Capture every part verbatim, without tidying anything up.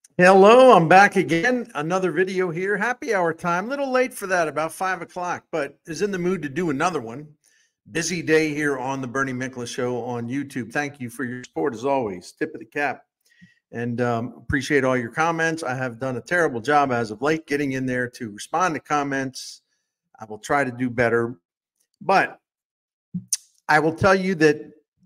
Hello, I'm back again. Another video here. Happy hour time. A little late for that, about five o'clock, but is in the mood to do another one. Busy day here on the Bernie Miklasz Show on YouTube. Thank you for your support as always. Tip of the cap. And um, appreciate all your comments. I have done a terrible job as of late getting in there to respond to comments. I will try to do better. But I will tell you that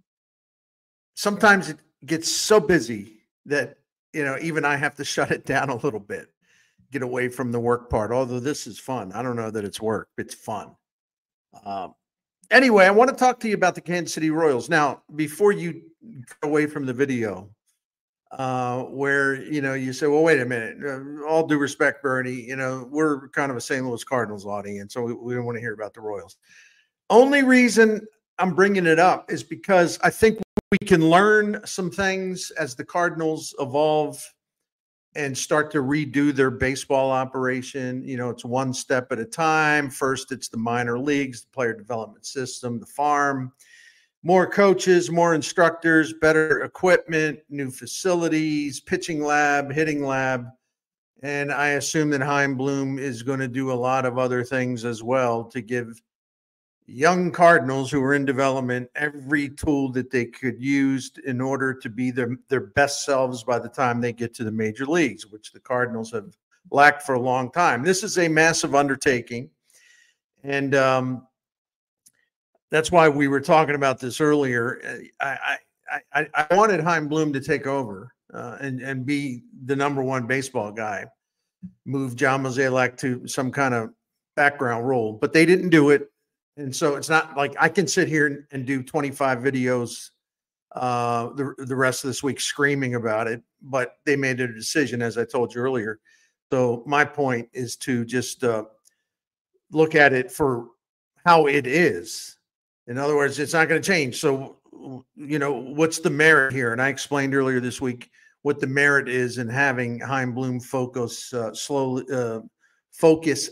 sometimes it gets so busy that you know, even I have to shut it down a little bit, get away from the work part. Although this is fun. I don't know that it's work. It's fun. Um, anyway, I want to talk to you about the Kansas City Royals. Now, before you go away from the video, uh, where, you know, you say, well, wait a minute, uh, all due respect, Bernie, you know, we're kind of a Saint Louis Cardinals audience, so we, we don't want to hear about the Royals. Only reason I'm bringing it up is because I think we can learn some things as the Cardinals evolve and start to redo their baseball operation. You know, it's one step at a time. First, it's the minor leagues, the player development system, the farm, more coaches, more instructors, better equipment, new facilities, pitching lab, hitting lab. And I assume that Chaim Bloom is going to do a lot of other things as well to give young Cardinals who are in development every tool that they could use in order to be their, their best selves by the time they get to the major leagues, which the Cardinals have lacked for a long time. This is a massive undertaking. And um, that's why we were talking about this earlier. I, I, I, I wanted Chaim Bloom to take over uh, and, and be the number one baseball guy, move John Mozeliak to some kind of background role, but they didn't do it. And so it's not like I can sit here and do twenty-five videos uh, the, the rest of this week screaming about it, but they made a decision, as I told you earlier. So my point is to just uh, look at it for how it is. In other words, it's not going to change. So, you know, what's the merit here? And I explained earlier this week what the merit is in having Chaim Bloom focus uh, slowly, uh, focus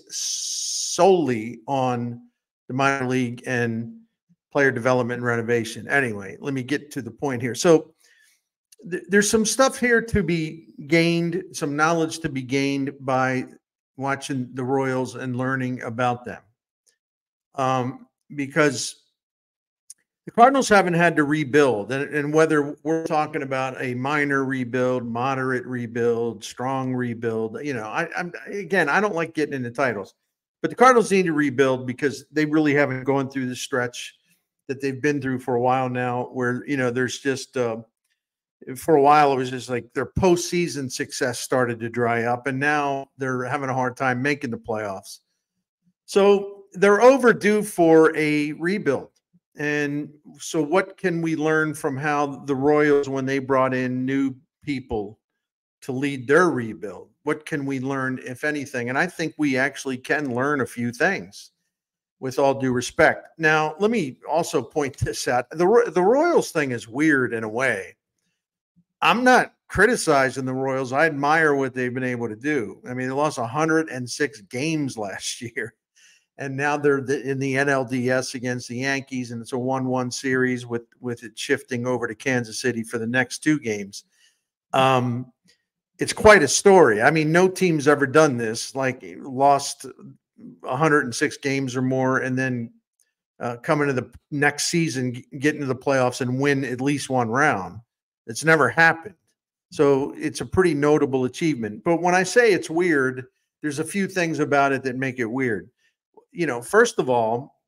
solely on the minor league and player development and renovation. Anyway, let me get to the point here. So th- there's some stuff here to be gained, some knowledge to be gained by watching the Royals and learning about them. Um, because the Cardinals haven't had to rebuild. And, and whether we're talking about a minor rebuild, moderate rebuild, strong rebuild, you know, I, I'm again, I don't like getting into titles. But the Cardinals need to rebuild because they really haven't gone through the stretch that they've been through for a while now, where, you know, there's just uh, for a while it was just like their postseason success started to dry up, and now they're having a hard time making the playoffs. So they're overdue for a rebuild. And so what can we learn from how the Royals, when they brought in new people to lead their rebuild? What can we learn, if anything? And I think we actually can learn a few things, with all due respect. Now, let me also point this out. The, the Royals thing is weird in a way. I'm not criticizing the Royals. I admire what they've been able to do. I mean, they lost one hundred six games last year, and now they're in the N L D S against the Yankees, and it's a one one series with, with it shifting over to Kansas City for the next two games. Um, It's quite a story. I mean, no team's ever done this, like lost one hundred six games or more and then uh, come into the next season, get into the playoffs and win at least one round. It's never happened. So it's a pretty notable achievement. But when I say it's weird, there's a few things about it that make it weird. You know, first of all,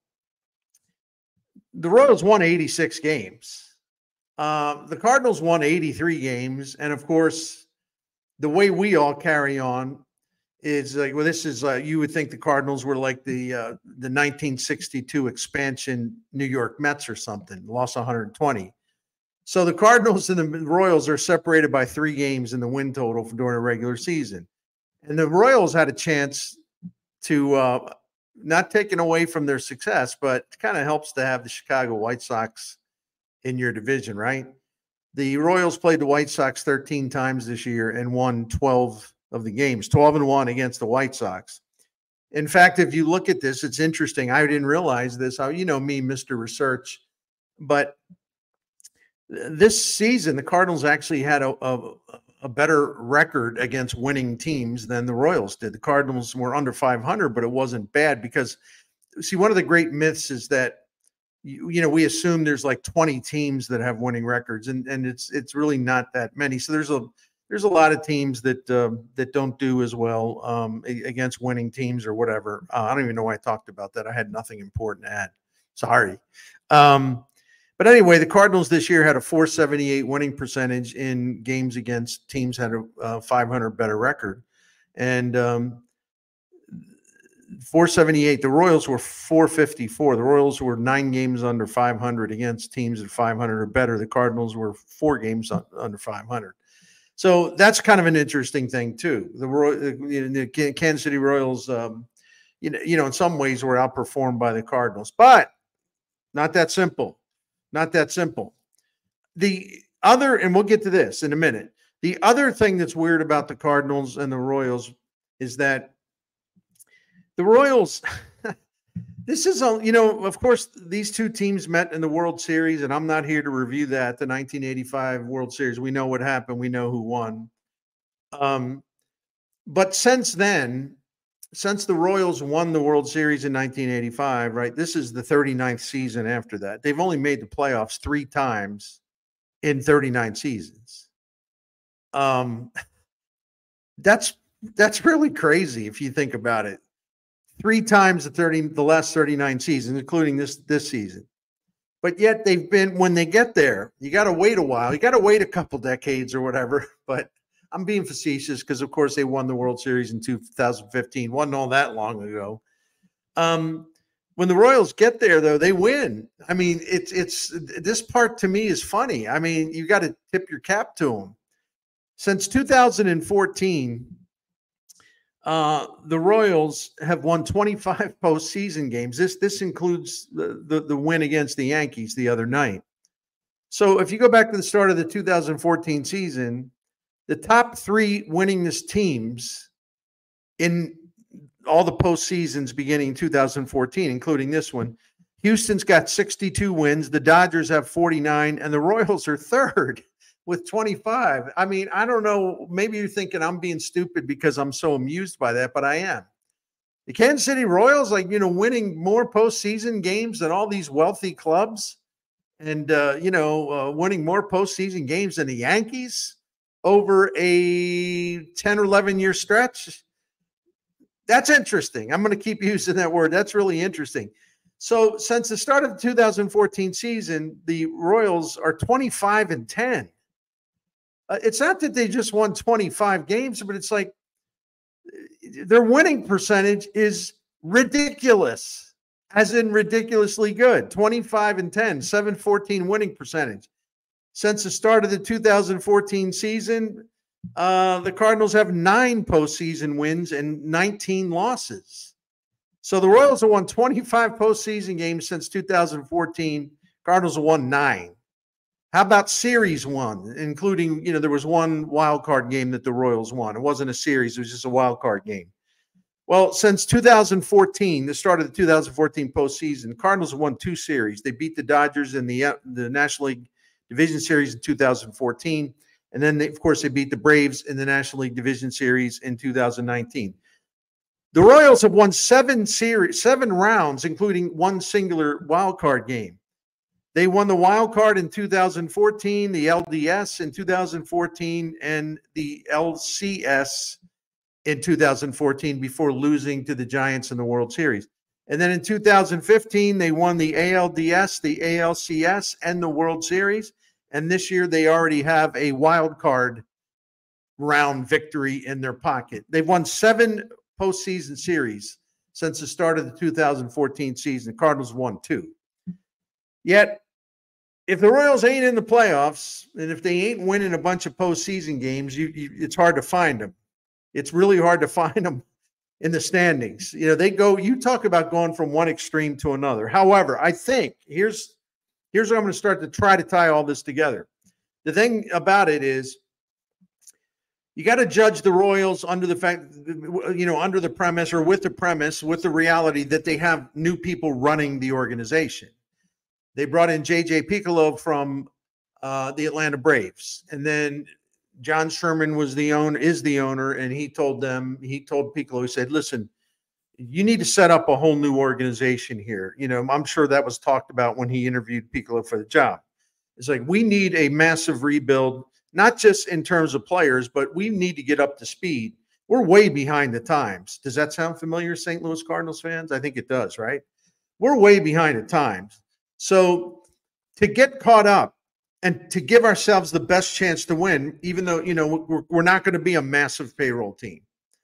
the Royals won eighty-six games. Uh, the Cardinals won eighty-three games. And of course, the way we all carry on is like, well, this is, uh, you would think the Cardinals were like the uh, the nineteen sixty-two expansion New York Mets or something, lost one hundred twenty. So the Cardinals and the Royals are separated by three games in the win total for during a regular season. And the Royals had a chance to, uh, not taken away from their success, but it kind of helps to have the Chicago White Sox in your division, right? The Royals played the White Sox thirteen times this year and won twelve of the games, twelve and one against the White Sox. In fact, if you look at this, it's interesting. I didn't realize this. How, you know me, Mister Research, but this season, the Cardinals actually had a, a, a better record against winning teams than the Royals did. The Cardinals were under five hundred, but it wasn't bad because, see, one of the great myths is that, you, you know, we assume there's like twenty teams that have winning records, and, and it's it's really not that many. So there's a there's a lot of teams that uh, that don't do as well um, against winning teams or whatever. Uh, I don't even know why I talked about that. I had nothing important to add. Sorry. Um, But anyway, the Cardinals this year had a four seventy-eight winning percentage in games against teams that had a uh, five hundred better record. And um, four seventy-eight, the Royals were four fifty-four. The Royals were nine games under five hundred against teams at five hundred or better. The Cardinals were four games un- under five hundred. So that's kind of an interesting thing too. The, Roy- the Kansas City Royals, um, you know, you know, in some ways were outperformed by the Cardinals, but not that simple. Not that simple. The other, and we'll get to this in a minute, the other thing that's weird about the Cardinals and the Royals is that the Royals, this is, a, you know, of course, these two teams met in the World Series, and I'm not here to review that, the nineteen eighty-five World Series. We know what happened. We know who won. Um, but since then, since the Royals won the World Series in nineteen eighty-five, right, this is the thirty-ninth season after that. They've only made the playoffs three times in thirty-nine seasons. Um, that's that's really crazy if you think about it. Three times the thirty, the last thirty-nine seasons, including this this season. But yet they've been, when they get there, you got to wait a while. You got to wait a couple decades or whatever. But I'm being facetious because, of course, they won the World Series in two thousand fifteen. Wasn't all that long ago. Um, when the Royals get there, though, they win. I mean, it's it's this part to me is funny. I mean, you got to tip your cap to them. Since two thousand fourteen, uh, the Royals have won twenty-five postseason games. This this includes the, the the win against the Yankees the other night. So if you go back to the start of the two thousand fourteen season, the top three winningest teams in all the postseasons beginning in two thousand fourteen, including this one, Houston's got sixty-two wins, the Dodgers have forty-nine, and the Royals are third with twenty-five. I mean, I don't know. Maybe you're thinking I'm being stupid because I'm so amused by that, but I am. The Kansas City Royals, like, you know, winning more postseason games than all these wealthy clubs and, uh, you know, uh, winning more postseason games than the Yankees over a ten or eleven year stretch. That's interesting. I'm going to keep using that word. That's really interesting. So since the start of the two thousand fourteen season, the Royals are twenty-five and ten. Uh, it's not that they just won twenty-five games, but it's like their winning percentage is ridiculous, as in ridiculously good. twenty-five and ten, seven fourteen winning percentage. Since the start of the two thousand fourteen season, uh, the Cardinals have nine postseason wins and nineteen losses. So the Royals have won twenty-five postseason games since two thousand fourteen. Cardinals have won nine. How about series one, including, you know, there was one wild card game that the Royals won. It wasn't a series. It was just a wild card game. Well, since two thousand fourteen, the start of the two thousand fourteen postseason, the Cardinals have won two series. They beat the Dodgers in the, uh, the National League Division Series in two thousand fourteen. And then, they, of course, they beat the Braves in the National League Division Series in two thousand nineteen. The Royals have won seven series, seven rounds, including one singular wild card game. They won the wild card in two thousand fourteen, the L D S in two thousand fourteen, and the L C S in two thousand fourteen before losing to the Giants in the World Series. And then in two thousand fifteen, they won the A L D S, the A L C S, and the World Series. And this year, they already have a wild card round victory in their pocket. They've won seven postseason series since the start of the two thousand fourteen season. The Cardinals won two. Yet, if the Royals ain't in the playoffs, and if they ain't winning a bunch of postseason games, you, you, it's hard to find them. It's really hard to find them in the standings. You know, they go, you talk about going from one extreme to another. However, I think here's here's where I'm going to start to try to tie all this together. The thing about it is, you got to judge the Royals under the fact, you know, under the premise or with the premise, with the reality that they have new people running the organization. They brought in J J Piccolo from uh, the Atlanta Braves. And then John Sherman was the owner, is the owner, and he told them, he told Piccolo, he said, listen, you need to set up a whole new organization here. You know, I'm sure that was talked about when he interviewed Piccolo for the job. It's like, we need a massive rebuild, not just in terms of players, but we need to get up to speed. We're way behind the times. Does that sound familiar, Saint Louis Cardinals fans? I think it does, right? We're way behind the times. So to get caught up and to give ourselves the best chance to win, even though, you know, we're, we're not going to be a massive payroll team.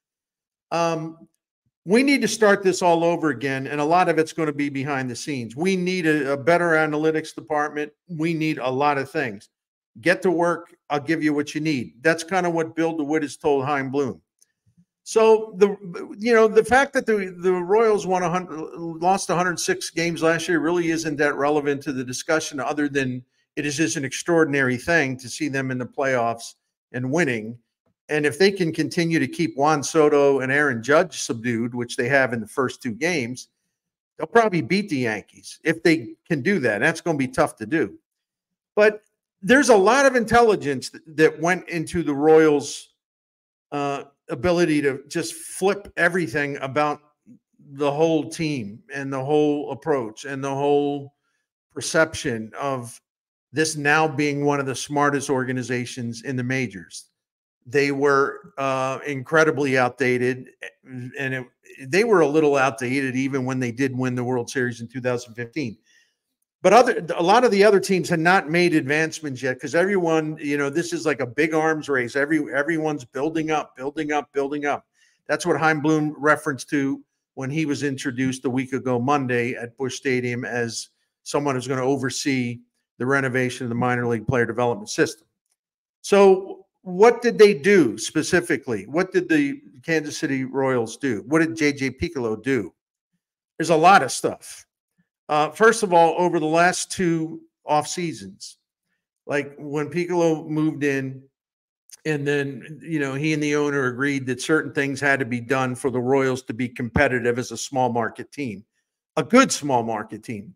Um, we need to start this all over again, and a lot of it's going to be behind the scenes. We need a, a better analytics department. We need a lot of things. Get to work. I'll give you what you need. That's kind of what Bill DeWitt has told Chaim Bloom. So the you know the fact that the the Royals won one hundred, lost one hundred six games last year really isn't that relevant to the discussion, other than it is just an extraordinary thing to see them in the playoffs and winning. And if they can continue to keep Juan Soto and Aaron Judge subdued, which they have in the first two games, they'll probably beat the Yankees if they can do that. That's going to be tough to do. But there's a lot of intelligence that, that went into the Royals' uh, ability to just flip everything about the whole team and the whole approach and the whole perception of this now being one of the smartest organizations in the majors. They were uh, incredibly outdated, and it, they were a little outdated even when they did win the World Series in two thousand fifteen. But other, a lot of the other teams had not made advancements yet, because everyone, you know, this is like a big arms race. Every everyone's building up, building up, building up. That's what Chaim Bloom referenced to when he was introduced a week ago Monday at Busch Stadium as someone who's going to oversee the renovation of the minor league player development system. So what did they do specifically? What did the Kansas City Royals do? What did J J Piccolo do? There's a lot of stuff. Uh, first of all, over the last two off seasons, like when Piccolo moved in, and then, you know, he and the owner agreed that certain things had to be done for the Royals to be competitive as a small market team, a good small market team.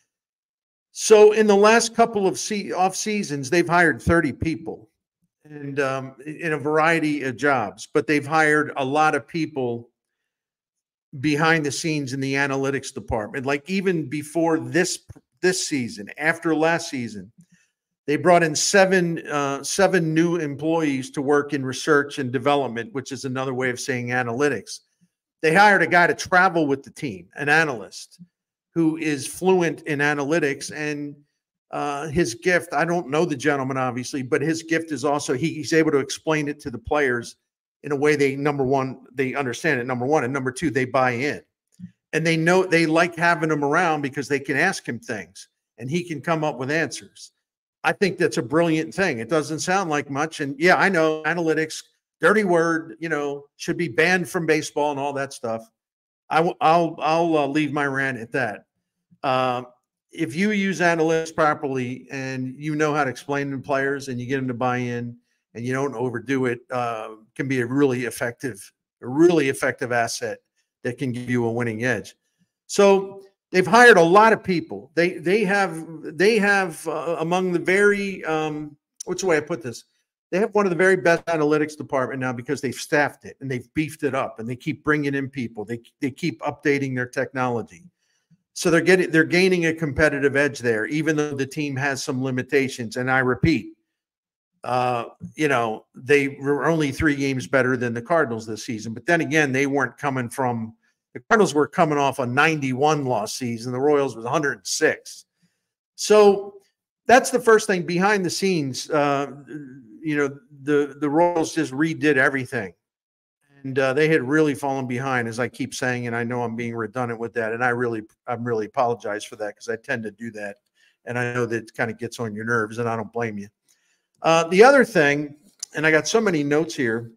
So in the last couple of se- off seasons, they've hired thirty people. And um, in a variety of jobs, but they've hired a lot of people behind the scenes in the analytics department. Like even before this this season, after last season, they brought in seven uh, seven new employees to work in research and development, which is another way of saying analytics. They hired a guy to travel with the team, an analyst who is fluent in analytics, and Uh, his gift, I don't know the gentleman, obviously, but his gift is also he, he's able to explain it to the players in a way they, number one, they understand it, number one, and number two, they buy in. And they know they like having him around because they can ask him things and he can come up with answers. I think that's a brilliant thing. It doesn't sound like much. And yeah, I know analytics, dirty word, you know, should be banned from baseball and all that stuff. I w- I'll, I'll uh, leave my rant at that. Um, If you use analytics properly and you know how to explain to players and you get them to buy in and you don't overdo it, uh, can be a really effective, a really effective asset that can give you a winning edge. So they've hired a lot of people. They they have they have uh, among the very um, what's the way I put this? They have one of the very best analytics department now because they've staffed it and they've beefed it up and they keep bringing in people. They they keep updating their technology. So they're getting, they're gaining a competitive edge there, even though the team has some limitations. And I repeat, uh, you know, they were only three games better than the Cardinals this season. But then again, they weren't coming from, the Cardinals were coming off a ninety-one loss season. The Royals was one hundred six. So that's the first thing behind the scenes. Uh, you know, the, the Royals just redid everything. And uh, they had really fallen behind, as I keep saying, and I know I'm being redundant with that. And I really, I'm really apologize for that because I tend to do that. And I know that it kind of gets on your nerves, and I don't blame you. Uh, the other thing, and I got so many notes here,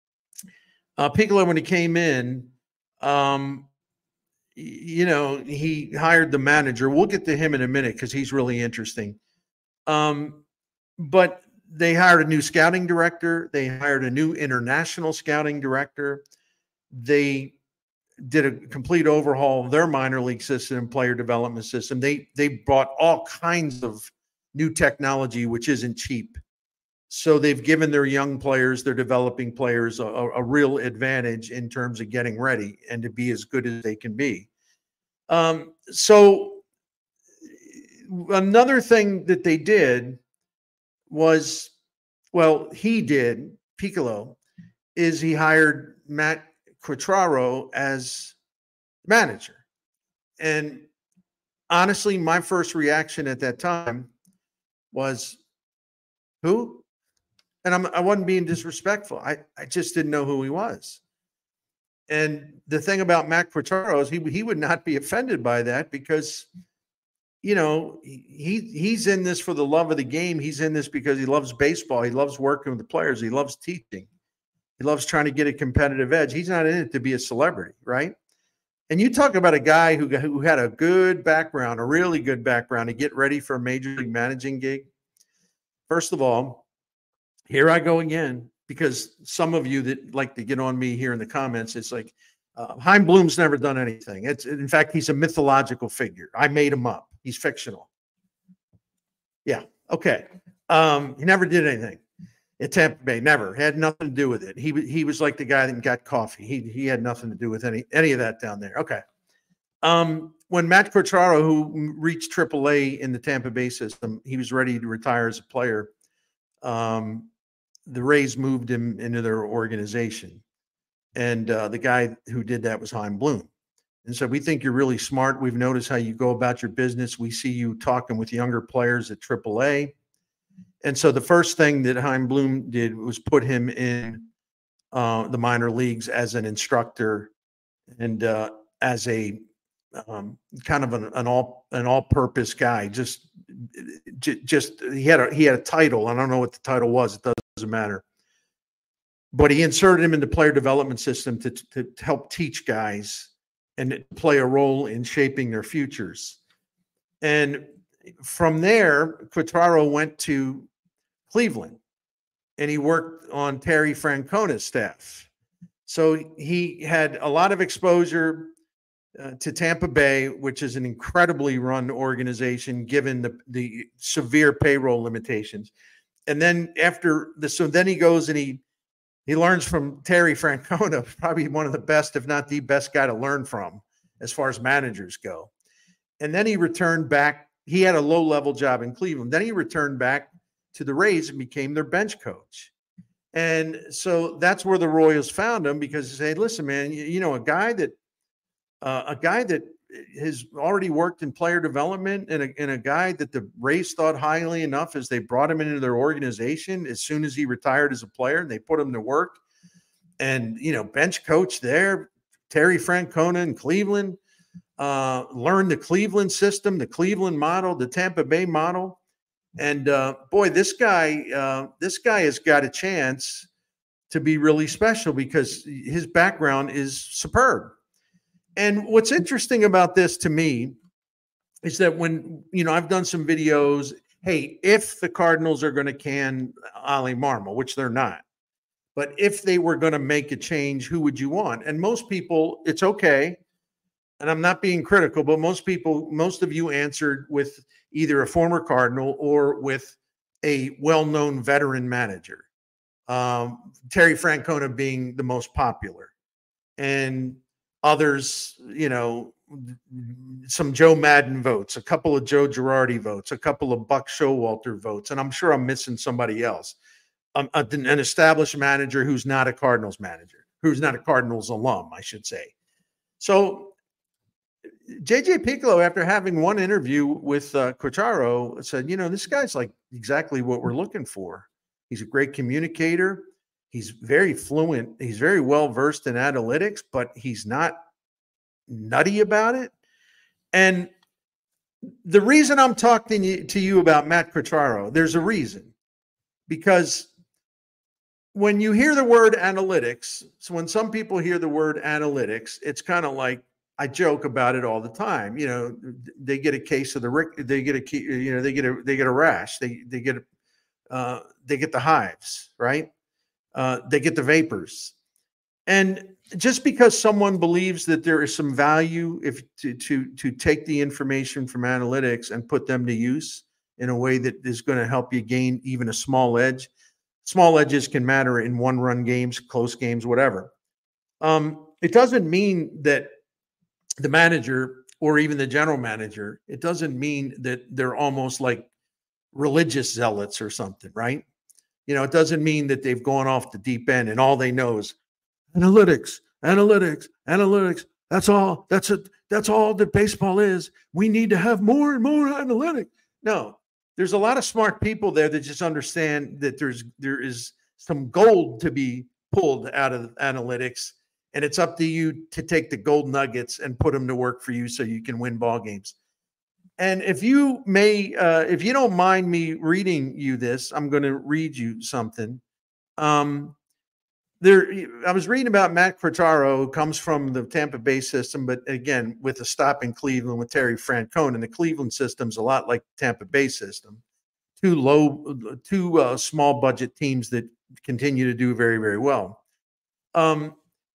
uh, Piccolo, when he came in, um, you know, he hired the manager. We'll get to him in a minute because he's really interesting. Um, but they hired a new scouting director. They hired a new international scouting director. They did a complete overhaul of their minor league system and player development system. They they brought all kinds of new technology, which isn't cheap. So they've given their young players, their developing players, a, a real advantage in terms of getting ready and to be as good as they can be. Um, so another thing that they did was, well, he did, Piccolo, is he hired Matt Quatraro as manager. And honestly, my first reaction at that time was, who? And I'm, I wasn't being disrespectful. I, I just didn't know who he was. And the thing about Matt Quatraro is he, he would not be offended by that because, you know, he he's in this for the love of the game. He's in this because he loves baseball. He loves working with the players. He loves teaching. He loves trying to get a competitive edge. He's not in it to be a celebrity, right? And you talk about a guy who, who had a good background, a really good background to get ready for a major league managing gig. First of all, here I go again, because some of you that like to get on me here in the comments, it's like, uh, Chaim Bloom's never done anything. It's, in fact, he's a mythological figure. I made him up. He's fictional. Yeah. Okay. Um, he never did anything at Tampa Bay. Never. Had nothing to do with it. He, he was like the guy that got coffee. He, he had nothing to do with any, any of that down there. Okay. Um, when Matt Quatraro, who reached triple A in the Tampa Bay system, he was ready to retire as a player. Um, the Rays moved him into their organization. And uh, the guy who did that was Chaim Bloom. And so we think you're really smart. We've noticed how you go about your business. We see you talking with younger players at triple A. And so the first thing that Chaim Bloom did was put him in uh, the minor leagues as an instructor and uh, as a um, kind of an, an all an all-purpose guy. Just, just he had a he had a title. I don't know what the title was. It doesn't matter. But he inserted him in the player development system to, to, to help teach guys and play a role in shaping their futures. And from there, Quatraro went to Cleveland, and he worked on Terry Francona's staff. So he had a lot of exposure uh, to Tampa Bay, which is an incredibly run organization given the, the severe payroll limitations. And then after the, so then he goes and he he learns from Terry Francona, probably one of the best, if not the best guy to learn from as far as managers go. And then he returned back. He had a low-level job in Cleveland. Then he returned back to the Rays and became their bench coach. And so that's where the Royals found him, because they said, listen, man, you, you know, a guy that uh, a guy that has already worked in player development and a, and a guy that the Rays thought highly enough as they brought him into their organization as soon as he retired as a player, and they put him to work. And, you know, bench coach there, Terry Francona in Cleveland, uh, learned the Cleveland system, the Cleveland model, the Tampa Bay model. And uh, boy, this guy, uh, this guy has got a chance to be really special because his background is superb. And what's interesting about this to me is that when, you know, I've done some videos, hey, if the Cardinals are going to can Oli Marmol, which they're not, but if they were going to make a change, who would you want? And most people, it's okay. And I'm not being critical, but most people, most of you answered with either a former Cardinal or with a well-known veteran manager. Um, Terry Francona being the most popular. And others, you know, some Joe Madden votes, a couple of Joe Girardi votes, a couple of Buck Showalter votes, and I'm sure I'm missing somebody else. Um, an established manager who's not a Cardinals manager, who's not a Cardinals alum, I should say. So J J Piccolo, after having one interview with uh, Quatraro, said, you know, this guy's like exactly what we're looking for. He's a great communicator. He's very fluent. He's very well-versed in analytics, but he's not nutty about it. And the reason I'm talking to you about Matt Quatraro, there's a reason. Because when you hear the word analytics, so when some people hear the word analytics, it's kind of like, I joke about it all the time. You know, they get a case of the rick, they get a, you know, they get a, they get a rash. They, they get, uh, they get the hives, right? Uh, they get the vapors. And just because someone believes that there is some value if to, to, to take the information from analytics and put them to use in a way that is going to help you gain even a small edge, Small edges can matter in one-run games, close games, whatever. Um, it doesn't mean that the manager or even the general manager, it doesn't mean that they're almost like religious zealots or something, right? You know, it doesn't mean that they've gone off the deep end and all they know is analytics, analytics, analytics. That's all. That's it. That's all that baseball is. We need to have more and more analytics. No, there's a lot of smart people there that just understand that there's there is some gold to be pulled out of analytics, and it's up to you to take the gold nuggets and put them to work for you so you can win ball games. And if you may, uh, if you don't mind me reading you this, I'm going to read you something. Um, there, I was reading about Matt Quatraro, who comes from the Tampa Bay system, but again, with a stop in Cleveland with Terry Francona. And the Cleveland system's a lot like the Tampa Bay system. Two low, two uh, small budget teams that continue to do very, very well. Um,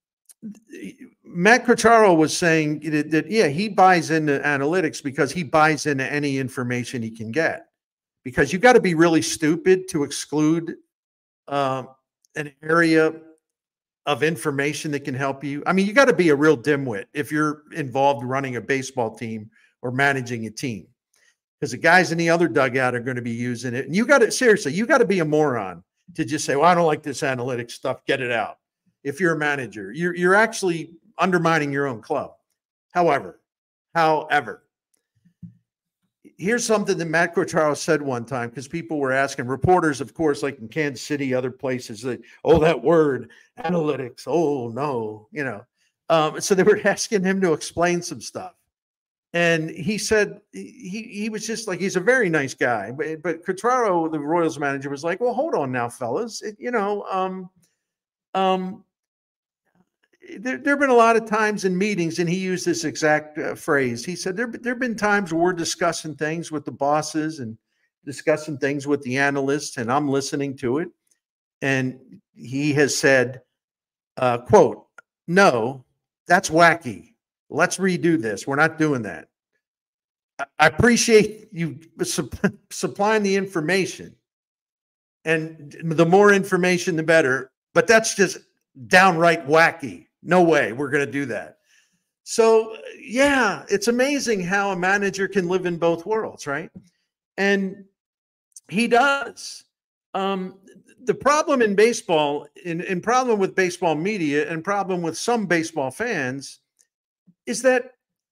Matt Quatraro was saying that, that, yeah, he buys into analytics because he buys into any information he can get. Because you got to be really stupid to exclude uh, an area of information that can help you. I mean, you got to be a real dimwit if you're involved running a baseball team or managing a team, because the guys in the other dugout are going to be using it. And you got to, seriously, you got to be a moron to just say, well, I don't like this analytics stuff. Get it out. If you're a manager, you're, you're actually undermining your own club. However, however, here's something that Matt Quatraro said one time, because people were asking, reporters, of course, like in Kansas City, other places, that, oh, that word, analytics, oh, no, you know. Um, so they were asking him to explain some stuff. And he said, he he was just like, he's a very nice guy. But, but Quatraro, the Royals manager, was like, well, hold on now, fellas. It, you know, um, um, There, there have been a lot of times in meetings, and he used this exact uh, phrase. He said, there, there have been times where we're discussing things with the bosses and discussing things with the analysts, and I'm listening to it. And he has said, uh, quote, no, that's wacky. Let's redo this. We're not doing that. I, I appreciate you su- supplying the information. And the more information, the better. But that's just downright wacky. No way we're going to do that. So, yeah, it's amazing how a manager can live in both worlds, right? And he does. Um, the problem in baseball, and, and problem with baseball media, and problem with some baseball fans, is that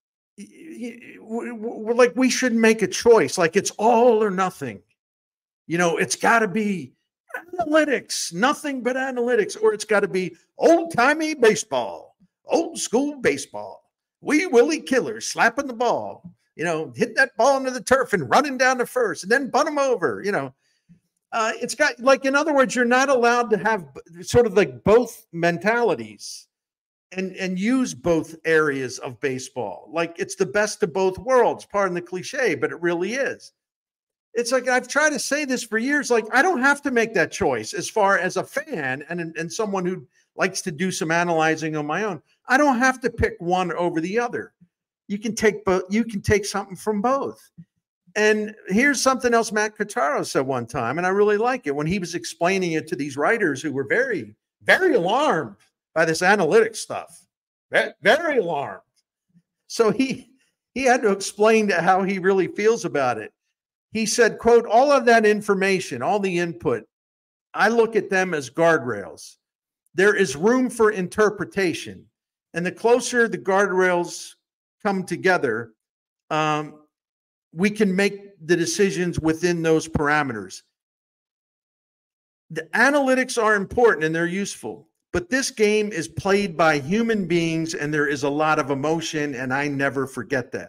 we're like, we should make a choice. Like, it's all or nothing. You know, it's got to be analytics, nothing but analytics, or it's got to be old-timey baseball, old school baseball. Wee Willie killers slapping the ball, you know, hit that ball into the turf and running down to first and then bunt them over, you know. Uh, it's got, like, in other words, you're not allowed to have sort of like both mentalities and, and use both areas of baseball. Like, it's the best of both worlds, pardon the cliche, but it really is. It's like, I've tried to say this for years. Like, I don't have to make that choice as far as a fan and, and someone who likes to do some analyzing on my own. I don't have to pick one over the other. You can take both. You can take something from both. And here's something else Matt Quatraro said one time, and I really like it, when he was explaining it to these writers who were very, very alarmed by this analytics stuff. Very, very alarmed. So he he had to explain to how he really feels about it. He said, quote, all of that information, all the input, I look at them as guardrails. There is room for interpretation. And the closer the guardrails come together, um, we can make the decisions within those parameters. The analytics are important and they're useful, but this game is played by human beings and there is a lot of emotion, and I never forget that.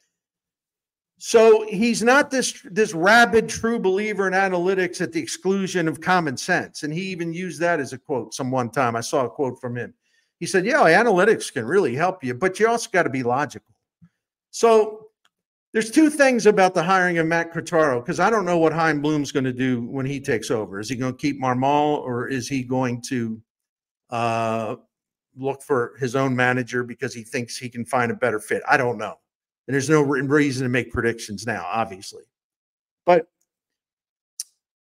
So he's not this, this rabid true believer in analytics at the exclusion of common sense. And he even used that as a quote some one time. I saw a quote from him. He said, yeah, analytics can really help you, but you also got to be logical. So there's two things about the hiring of Matt Quatraro, because I don't know what Chaim Bloom's going to do when he takes over. Is he going to keep Marmol, or is he going to uh, look for his own manager because he thinks he can find a better fit? I don't know. And there's no reason to make predictions now, obviously. But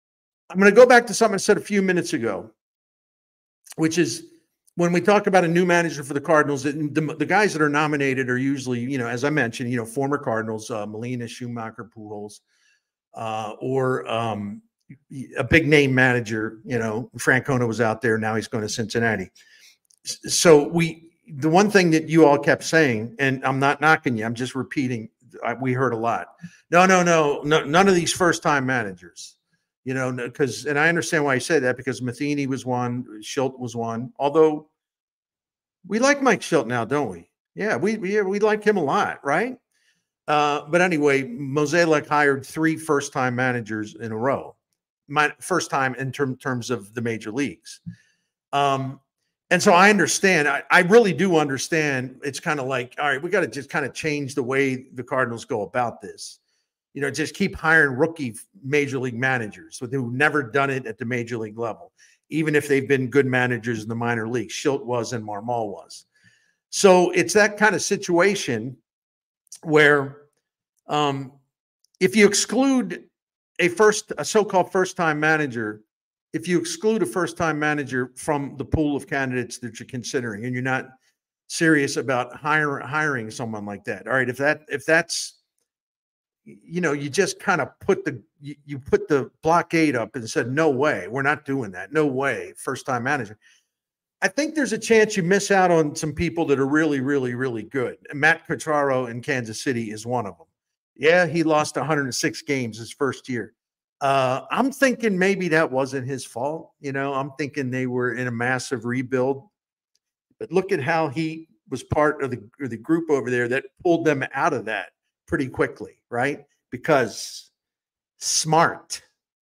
I'm going to go back to something I said a few minutes ago, which is when we talk about a new manager for the Cardinals, the, the guys that are nominated are usually, you know, as I mentioned, you know, former Cardinals, uh, Molina, Schumacher, Pujols, uh, or um, a big name manager. You know, Francona was out there. Now he's going to Cincinnati. So we, the one thing that you all kept saying, and I'm not knocking you, I'm just repeating, I, we heard a lot. No, no, no, no, none of these first-time managers. You know, because, and I understand why I said that, because Matheny was one, Shildt was one. Although we like Mike Shildt now, don't we? Yeah, we we we like him a lot, right? Uh, but anyway, Mozeliak hired three first-time managers in a row. My first time in term, terms of the major leagues. Um, and so I understand. I, I really do understand. It's kind of like, all right, we got to just kind of change the way the Cardinals go about this. You know, just keep hiring rookie major league managers who've never done it at the major league level, even if they've been good managers in the minor leagues. Shildt was and Marmol was. So it's that kind of situation where um, if you exclude a first, a so-called first-time manager, if you exclude a first-time manager from the pool of candidates that you're considering, and you're not serious about hire, hiring someone like that, all right, if that if that's you know, you just kind of put the you, you put the blockade up and said, no way, we're not doing that. No way, first-time manager. I think there's a chance you miss out on some people that are really, really, really good. And Matt Quatraro in Kansas City is one of them. Yeah, he lost one hundred six games his first year. Uh, I'm thinking maybe that wasn't his fault. You know, I'm thinking they were in a massive rebuild. But look at how he was part of the, of the group over there that pulled them out of that pretty quickly, right? Because smart,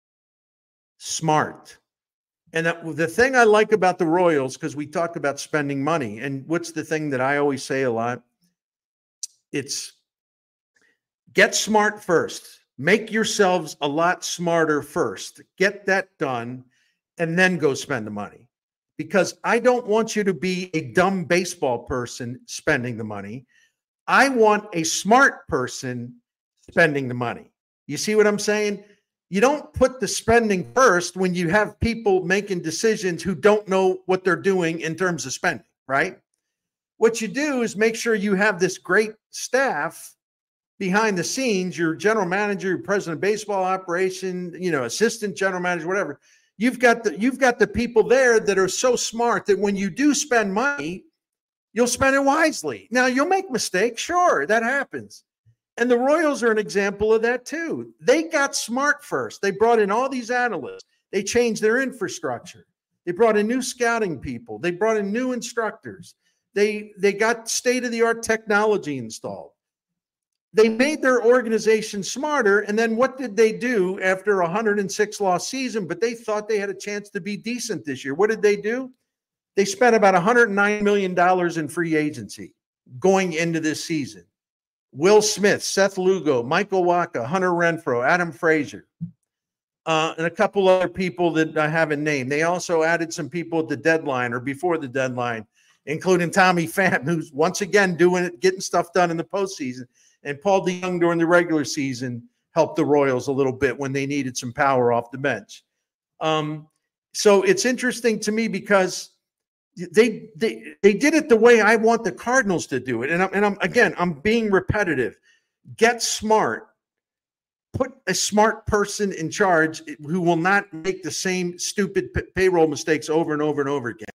smart. And that, the thing I like about the Royals, because we talk about spending money, and what's the thing that I always say a lot? It's get smart first. Make yourselves a lot smarter first. Get that done, and then go spend the money. Because I don't want you to be a dumb baseball person spending the money. I want a smart person spending the money. You see what I'm saying? You don't put the spending first when you have people making decisions who don't know what they're doing in terms of spending, right? What you do is make sure you have this great staff behind the scenes, your general manager, your president of baseball operation, you know, assistant general manager, whatever. You've got the you've got the people there that are so smart that when you do spend money, you'll spend it wisely. Now, you'll make mistakes. Sure, that happens. And the Royals are an example of that too. They got smart first. They brought in all these analysts. They changed their infrastructure. They brought in new scouting people. They brought in new instructors. They, they got state-of-the-art technology installed. They made their organization smarter. And then what did they do after a one hundred six loss season? But they thought they had a chance to be decent this year. What did they do? They spent about one hundred nine million dollars in free agency going into this season. Will Smith, Seth Lugo, Michael Wacha, Hunter Renfroe, Adam Frazier, uh, and a couple other people that I haven't named. They also added some people at the deadline or before the deadline, including Tommy Pham, who's once again doing it, getting stuff done in the postseason. And Paul DeJong during the regular season helped the Royals a little bit when they needed some power off the bench. Um, so it's interesting to me because They they they did it the way I want the Cardinals to do it, and I'm and I'm again I'm being repetitive. Get smart. Put a smart person in charge who will not make the same stupid p- payroll mistakes over and over and over again.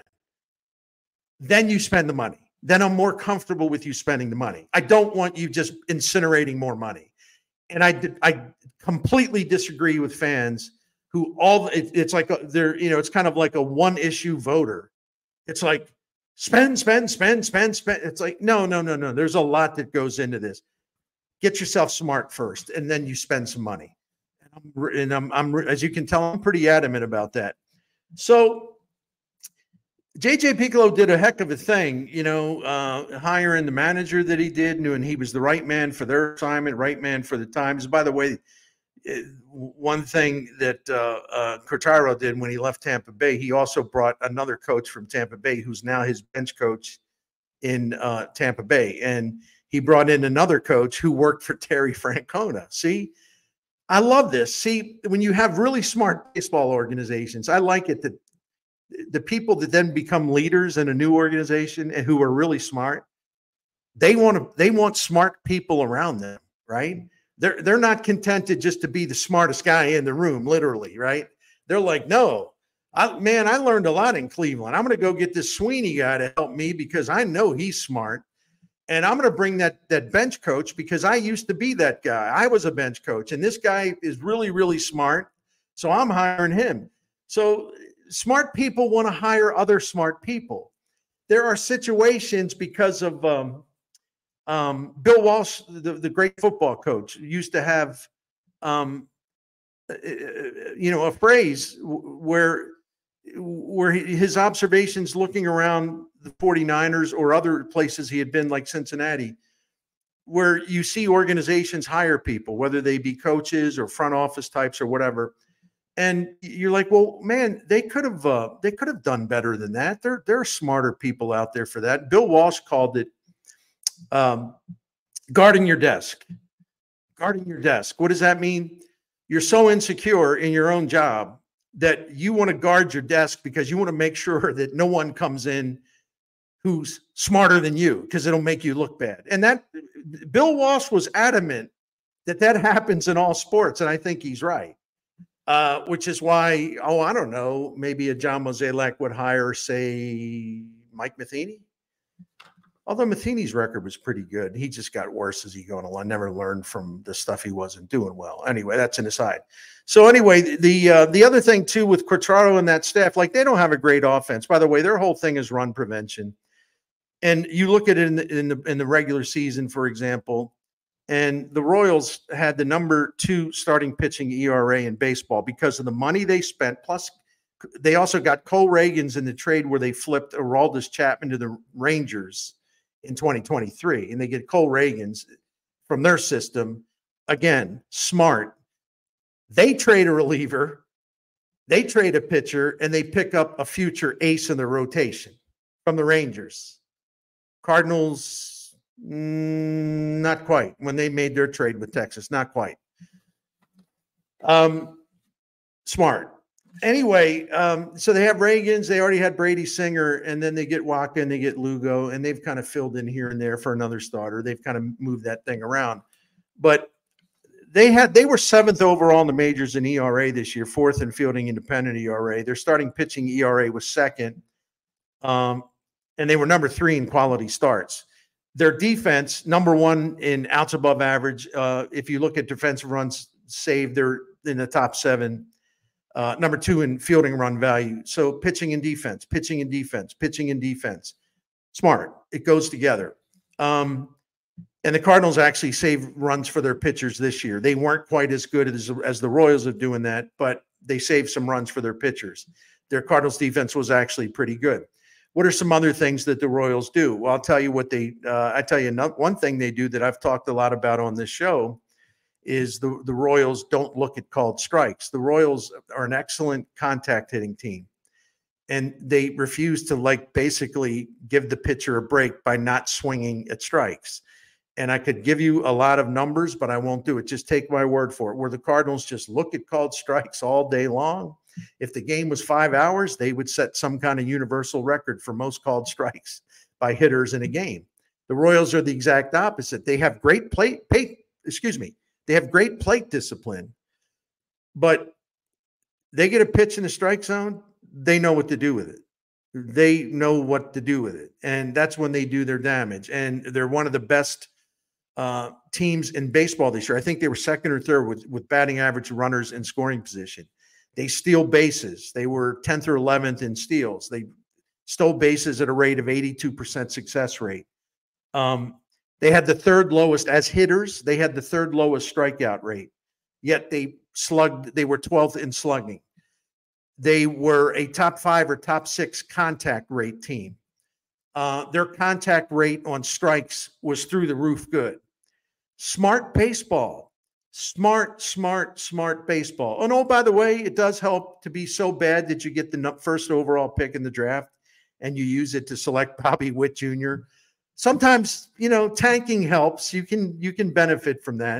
Then you spend the money. Then I'm more comfortable with you spending the money. I don't want you just incinerating more money. And I did, I completely disagree with fans who all it, it's like a, they're you know it's kind of like a one issue voter. It's like spend, spend, spend, spend, spend. It's like, no, no, no, no. There's a lot that goes into this. Get yourself smart first, and then you spend some money. And I'm, and I'm, I'm as you can tell, I'm pretty adamant about that. So J J Piccolo did a heck of a thing, you know, uh, hiring the manager that he did, and he was the right man for their assignment, right man for the times. By the way, one thing that uh, uh, Quatraro did when he left Tampa Bay, he also brought another coach from Tampa Bay who's now his bench coach in uh, Tampa Bay. And he brought in another coach who worked for Terry Francona. See, I love this. See, when you have really smart baseball organizations, I like it that the people that then become leaders in a new organization and who are really smart, they want to they want smart people around them, right? They're they're not contented just to be the smartest guy in the room, literally, right? They're like, no, I, man, I learned a lot in Cleveland. I'm going to go get this Sweeney guy to help me because I know he's smart. And I'm going to bring that, that bench coach because I used to be that guy. I was a bench coach, and this guy is really, really smart. So I'm hiring him. So smart people want to hire other smart people. There are situations because of um, um, Bill Walsh, the, the great football coach, used to have, um, you know, a phrase where where his observations looking around the forty-niners or other places he had been, like Cincinnati, where you see organizations hire people, whether they be coaches or front office types or whatever. And you're like, well, man, they could have uh, they could have done better than that. There, there are smarter people out there for that. Bill Walsh called it um, guarding your desk. Guarding your desk. What does that mean? You're so insecure in your own job that you want to guard your desk because you want to make sure that no one comes in who's smarter than you, because it'll make you look bad. And that Bill Walsh was adamant that that happens in all sports. And I think he's right. Uh, which is why, oh, I don't know, maybe a John Mozeliak would hire, say, Mike Matheny. Although Matheny's record was pretty good. He just got worse as he went along. Never learned from the stuff he wasn't doing well. Anyway, that's an aside. So anyway, the uh, the other thing, too, with Quatraro and that staff, like they don't have a great offense. By the way, their whole thing is run prevention. And you look at it in the, in the, in the regular season, for example, and the Royals had the number two starting pitching E R A in baseball because of the money they spent. Plus, they also got Cole Reagans in the trade where they flipped Aroldis Chapman to the Rangers in twenty twenty-three. And they get Cole Reagans from their system. Again, smart. They trade a reliever, they trade a pitcher, and they pick up a future ace in the rotation from the Rangers. Cardinals, mm, not quite. When they made their trade with Texas, not quite. Um, smart. Anyway, um, so they have Reagans. They already had Brady Singer, and then they get Waka and they get Lugo, and they've kind of filled in here and there for another starter. They've kind of moved that thing around. But they had they were seventh overall in the majors in E R A this year, fourth in fielding independent E R A. Their starting pitching E R A was second. Um, and they were number three in quality starts. Their defense, number one in outs above average. Uh, if you look at defensive runs saved, they're in the top seven. Uh, number two in fielding run value. So pitching and defense, pitching and defense, pitching and defense. Smart. It goes together. Um, and the Cardinals actually saved runs for their pitchers this year. They weren't quite as good as, as the Royals are doing that, but they saved some runs for their pitchers. Their Cardinals defense was actually pretty good. What are some other things that the Royals do? Well, I'll tell you what they, uh, I tell you one thing they do that I've talked a lot about on this show is the, the Royals don't look at called strikes. The Royals are an excellent contact hitting team, and they refuse to like basically give the pitcher a break by not swinging at strikes. And I could give you a lot of numbers, but I won't do it. Just take my word for it. Where the Cardinals just look at called strikes all day long. If the game was five hours, they would set some kind of universal record for most called strikes by hitters in a game. The Royals are the exact opposite. They have great plate, pay, excuse me, they have great plate discipline, but they get a pitch in the strike zone, they know what to do with it. They know what to do with it. And that's when they do their damage. And they're one of the best uh, teams in baseball this year. I think they were second or third with, with batting average runners in scoring position. They steal bases. They were tenth or eleventh in steals. They stole bases at a rate of eighty-two percent success rate. Um, they had the third lowest as hitters. They had the third lowest strikeout rate, yet they slugged. They were twelfth in slugging. They were a top five or top six contact rate team. Uh, their contact rate on strikes was through the roof good. Smart baseball. Smart, smart, smart baseball. And oh, by the way, it does help to be so bad that you get the first overall pick in the draft and you use it to select Bobby Witt Junior Sometimes, you know, tanking helps. You can you can benefit from that.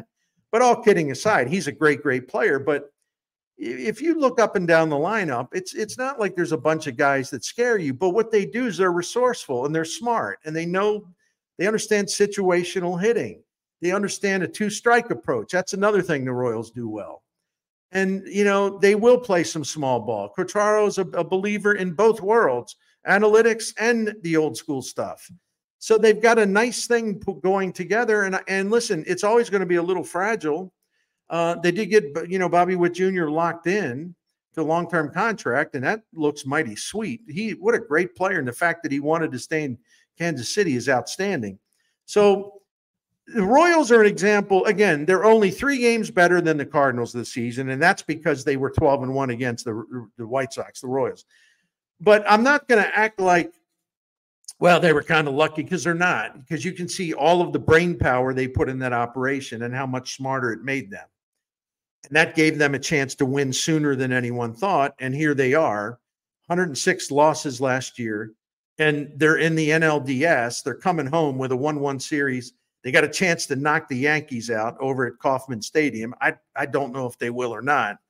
But all kidding aside, he's a great, great player. But if you look up and down the lineup, it's it's not like there's a bunch of guys that scare you. But what they do is they're resourceful and they're smart and they know they understand situational hitting. They understand a two-strike approach. That's another thing the Royals do well. And, you know, they will play some small ball. Quatraro's a, a believer in both worlds, analytics and the old school stuff. So they've got a nice thing going together. And, and listen, it's always going to be a little fragile. Uh, they did get, you know, Bobby Witt Junior locked in to a long-term contract, and that looks mighty sweet. He, what a great player. And the fact that he wanted to stay in Kansas City is outstanding. So the Royals are an example. Again, they're only three games better than the Cardinals this season, and that's because they were twelve and one against the, the White Sox, the Royals. But I'm not going to act like, well, they were kind of lucky, because they're not, because you can see all of the brain power they put in that operation and how much smarter it made them. And that gave them a chance to win sooner than anyone thought. And here they are, one hundred six losses last year, and they're in the N L D S. They're coming home with a one one series. They got a chance to knock the Yankees out over at Kauffman Stadium. I, I don't know if they will or not.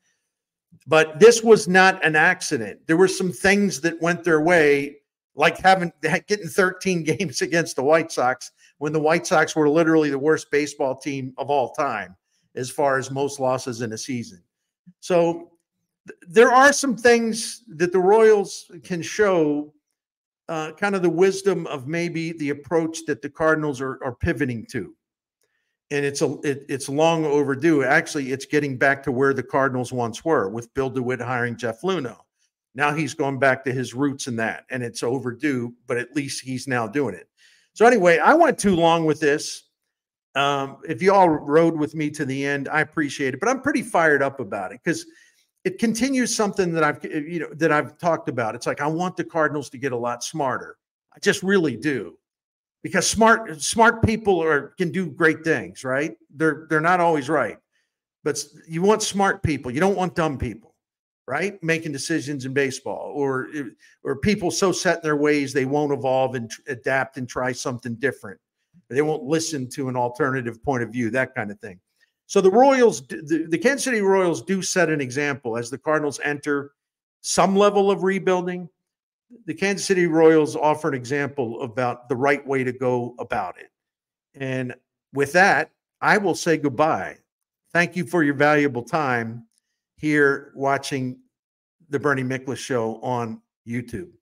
But this was not an accident. There were some things that went their way, like having getting thirteen games against the White Sox when the White Sox were literally the worst baseball team of all time as far as most losses in a season. So th- there are some things that the Royals can show, uh, kind of the wisdom of maybe the approach that the Cardinals are, are pivoting to. And it's a it, it's long overdue. Actually, it's getting back to where the Cardinals once were, with Bill DeWitt hiring Jeff Luhnow. Now he's going back to his roots in that, and it's overdue, but at least he's now doing it. So anyway, I went too long with this. Um, if you all rode with me to the end, I appreciate it, but I'm pretty fired up about it because it continues something that I've, you know, that I've talked about. It's like, I want the Cardinals to get a lot smarter. I just really do, because smart, smart people are, can do great things, right? They're, they're not always right, but you want smart people. You don't want dumb people, right? Making decisions in baseball, or, or people so set in their ways, they won't evolve and tr- adapt and try something different. They won't listen to an alternative point of view, that kind of thing. So the Royals, the, the Kansas City Royals do set an example as the Cardinals enter some level of rebuilding. The Kansas City Royals offer an example about the right way to go about it. And with that, I will say goodbye. Thank you for your valuable time here watching the Bernie Miklasz Show on YouTube.